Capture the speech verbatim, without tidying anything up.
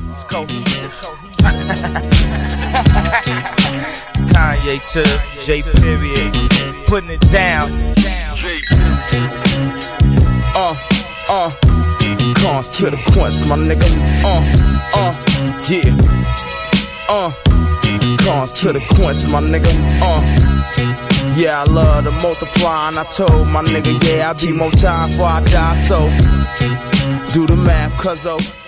It's cohesive. Kanye to J period. Putting it down. Uh, uh. Cons to the points, my nigga. Uh, uh. Yeah. Uh. Cons to the points, my nigga. Uh. Yeah, I love to multiply, and I told my nigga, yeah, I be more time before I die, so do the math, cuz oh.